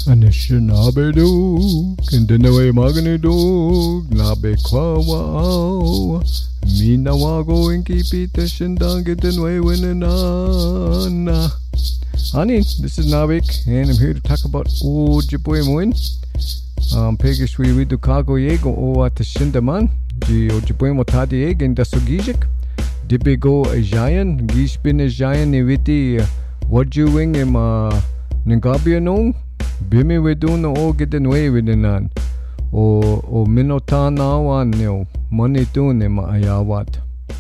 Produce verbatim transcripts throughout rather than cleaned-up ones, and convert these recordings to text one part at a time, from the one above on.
Anishinaabe-doo, Kindenawe Magane-doo, Nabe Kwawao, Minawago Inkipita Shindangitanwe Winanana. Honey, this is Nabik, and I'm here to talk about Ojibwe Moin. Um, Pegishwi Widukago Yego O Atashindaman, the Ojibwe Motadi Egg and Dasogijik, Dibigo Ajayan, Gishbin Ajayan Niviti, Wajuing im Ningabianong. Bimi wedun no ogiden way widinan o o minotanawan no money tune ayawat.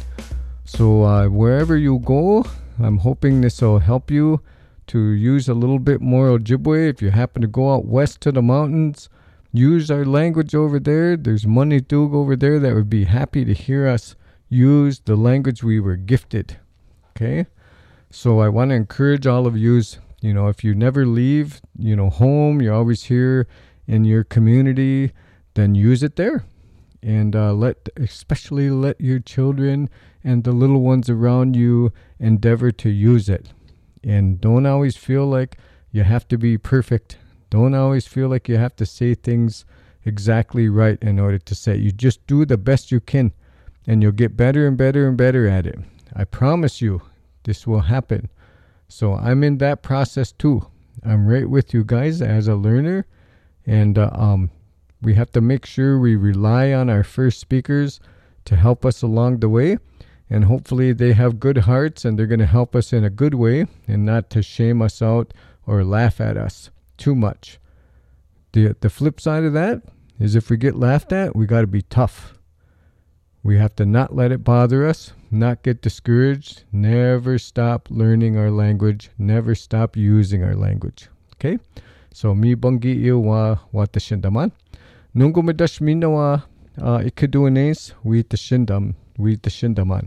So uh, wherever you go, I'm hoping this will help you to use a little bit more Ojibwe. If you happen to go out west to the mountains, use our language over there. There's money tug over there that would be happy to hear us use the language we were gifted. Okay, so I want to encourage all of you. You know, if you never leave, you know, home, you're always here in your community, then use it there. And uh, let, especially let your children and the little ones around you endeavor to use it. And don't always feel like you have to be perfect. Don't always feel like you have to say things exactly right in order to say it. You just do the best you can, and you'll get better and better and better at it. I promise you, this will happen. So I'm in that process too. I'm right with you guys as a learner. And uh, um, we have to make sure we rely on our first speakers to help us along the way. And hopefully they have good hearts and they're going to help us in a good way and not to shame us out or laugh at us too much. The, the flip side of that is if we get laughed at, we got to be tough. We have to not let it bother us, not get discouraged, never stop learning our language, never stop using our language. Okay? So, mi bangi iyo wa wa tashindaman. Nungo medash minawa ikaduanes we tashindam, we tashindaman.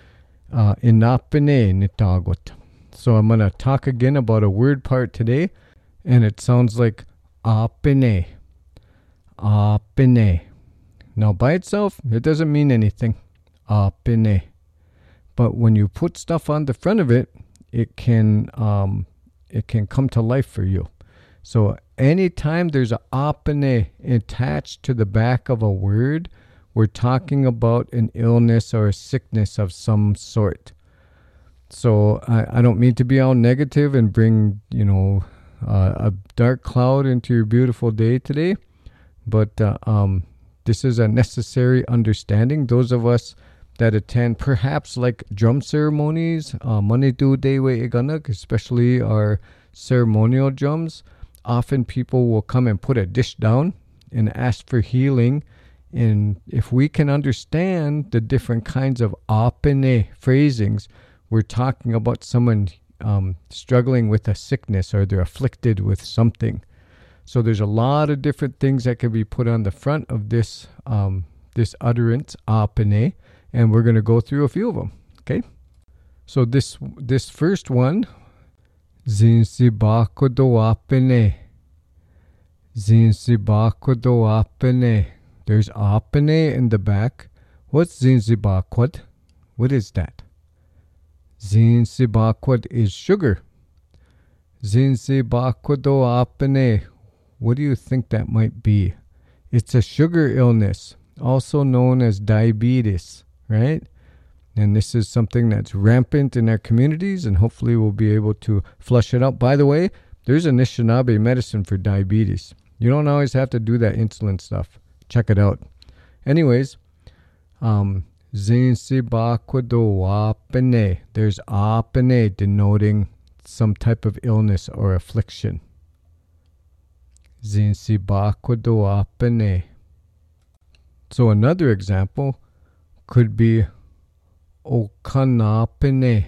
Inapene nitagot. So, I'm going to talk again about a word part today, and it sounds like apene. Apene. Now, by itself, it doesn't mean anything. Apene. But when you put stuff on the front of it, it can um, it can come to life for you. So anytime there's a apene attached to the back of a word, we're talking about an illness or a sickness of some sort. So I, I don't mean to be all negative and bring, you know, uh, a dark cloud into your beautiful day today, but uh, um. This is a necessary understanding. Those of us that attend perhaps like drum ceremonies, uh, Manitou Dewe Iganak, especially our ceremonial drums, often people will come and put a dish down and ask for healing. And if we can understand the different kinds of apene phrasings, we're talking about someone um, struggling with a sickness or they're afflicted with something. So there's a lot of different things that can be put on the front of this um, this utterance, apene, and we're going to go through a few of them. Okay. So this this first one, zinsibakodo apene, zinsibakodo apene. There's apene in the back. What's zinsibakwad? What is that? Zinsibakwad is sugar. Zinsibakodo apene. What do you think that might be? It's a sugar illness, also known as diabetes, right? And this is something that's rampant in our communities, and hopefully we'll be able to flush it out. By the way, there's a Anishinaabe medicine for diabetes. You don't always have to do that insulin stuff. Check it out. Anyways, um, zinsibakwado apene. There's apene denoting some type of illness or affliction. Zinsibakwado apene. So another example could be okanapene.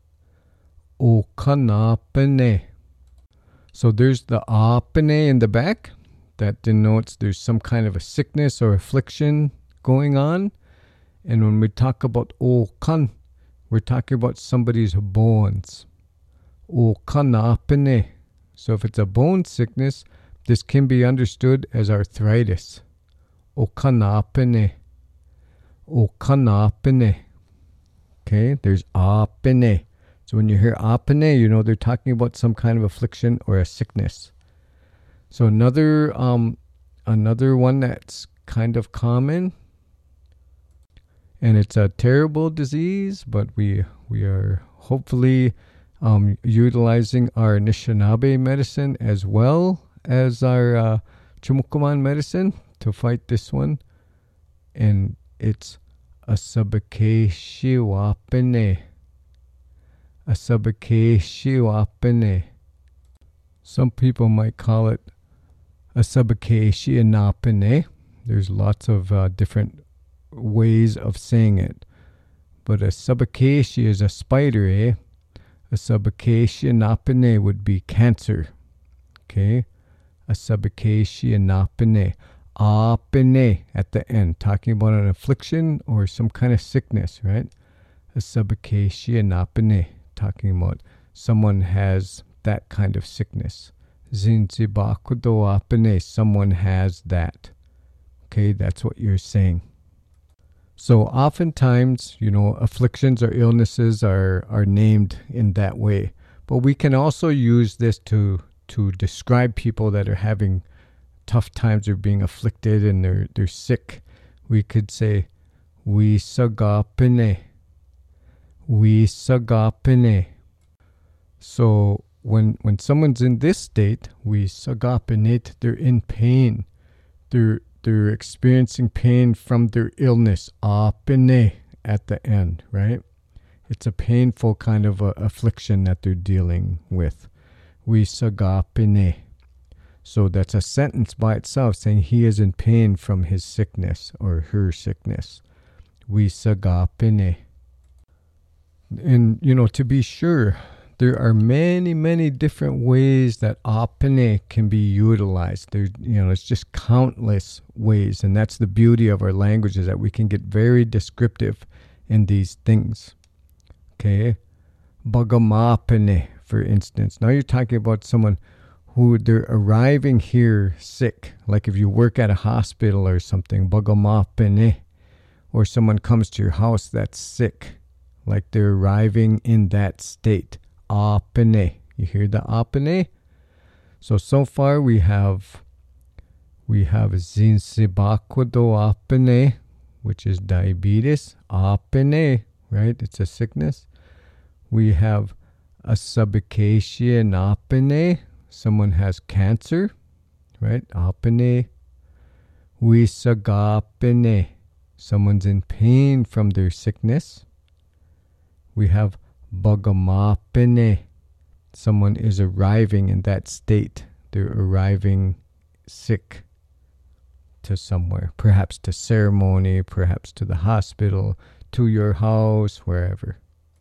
Okanapene. So there's the apene in the back. That denotes there's some kind of a sickness or affliction going on. And when we talk about okan, we're talking about somebody's bones. Okanapene. So if it's a bone sickness, this can be understood as arthritis. Okanapene. Okanapene. Okay, there's apene. So when you hear apene, you know they're talking about some kind of affliction or a sickness. So another um, another one that's kind of common, and it's a terrible disease, but we we are hopefully um, utilizing our Anishinaabe medicine as well as our uh, Chumukuman medicine to fight this one, and it's Asabakeshiwapene. Asabakeshiwapene. Some people might call it Asabakeshianapene. There's lots of uh, different ways of saying it, but Asabakeshi is a spider, eh? Asabakeshianapene would be cancer. Okay, Asabakeshianapene. Apene at the end, talking about an affliction or some kind of sickness, right? Asabakeshianapene, talking about someone has that kind of sickness. Zinzibakudoapene, someone has that. Okay, that's what you're saying. So oftentimes, you know, afflictions or illnesses are, are named in that way. But we can also use this to, to describe people that are having tough times or being afflicted and they're they're sick. We could say, we sagapene. We sagapene. So when when someone's in this state, we sagapenit, they're in pain. They're they're experiencing pain from their illness. Apene at the end, right? It's a painful kind of a affliction that they're dealing with. We sagapene. So that's a sentence by itself saying he is in pain from his sickness or her sickness. We sagapene. And, you know, to be sure, there are many, many different ways that apene can be utilized. There, you know, it's just countless ways. And that's the beauty of our language, is that we can get very descriptive in these things. Okay? Bagamapene, for instance. Now you're talking about someone who they're arriving here sick, like if you work at a hospital or something, bagamapene, or someone comes to your house that's sick, like they're arriving in that state, apene. You hear the apene? So, so far we have, we have zinsibakudo apene, which is diabetes, apene, right? It's a sickness. We have asabakeshianapene, someone has cancer, right? Apene. Wisagapene, someone's in pain from their sickness. We have bagamapene, someone is arriving in that state. They're arriving sick to somewhere, perhaps to ceremony, perhaps to the hospital, to your house, wherever.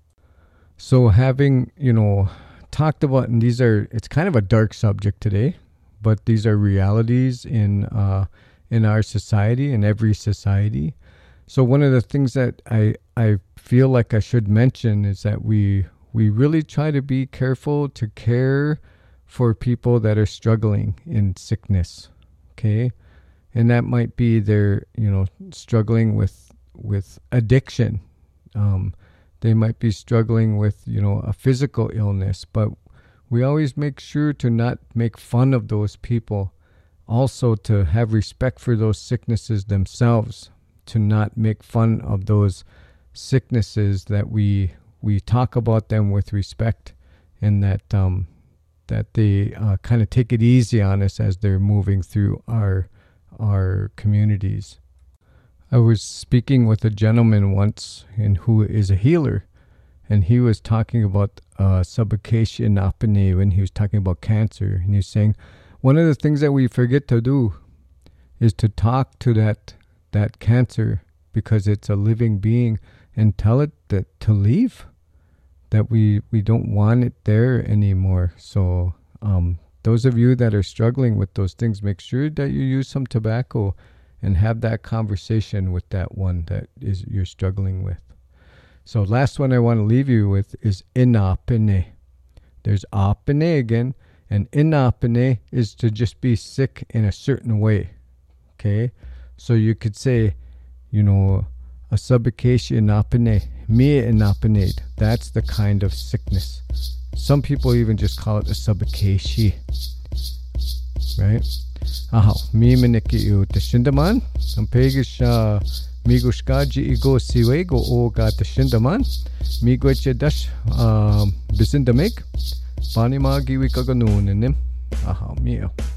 So having, you know, talked about, and these are, it's kind of a dark subject today, but these are realities in uh, in our society, in every society. So one of the things that I I feel like I should mention is that we we really try to be careful to care for people that are struggling in sickness, okay? And that might be they're, you know, struggling with with addiction. Um, They might be struggling with, you know, a physical illness, but we always make sure to not make fun of those people. Also to have respect for those sicknesses themselves, to not make fun of those sicknesses, that we we talk about them with respect, and that um, that they uh, kind of take it easy on us as they're moving through our our communities. I was speaking with a gentleman once, and who is a healer, and he was talking about uh, Asabakeshianapene when he was talking about cancer, and he's saying one of the things that we forget to do is to talk to that that cancer, because it's a living being, and tell it that to leave, that we we don't want it there anymore. So um, those of you that are struggling with those things, make sure that you use some tobacco and have that conversation with that one that is you're struggling with. So last one I want to leave you with is inapene. There's apene again, and inapene is to just be sick in a certain way. Okay? So you could say, you know, asabakeshianapene, me inapenate. That's the kind of sickness. Some people even just call it asabakeshi. right? Aha, mi meneki u teshindaman, ang pegish uh, migushkaji igo siwego o ga teshindaman, migweche dash uh, bisindamik, pani magiwi kaganunin, aha, mio.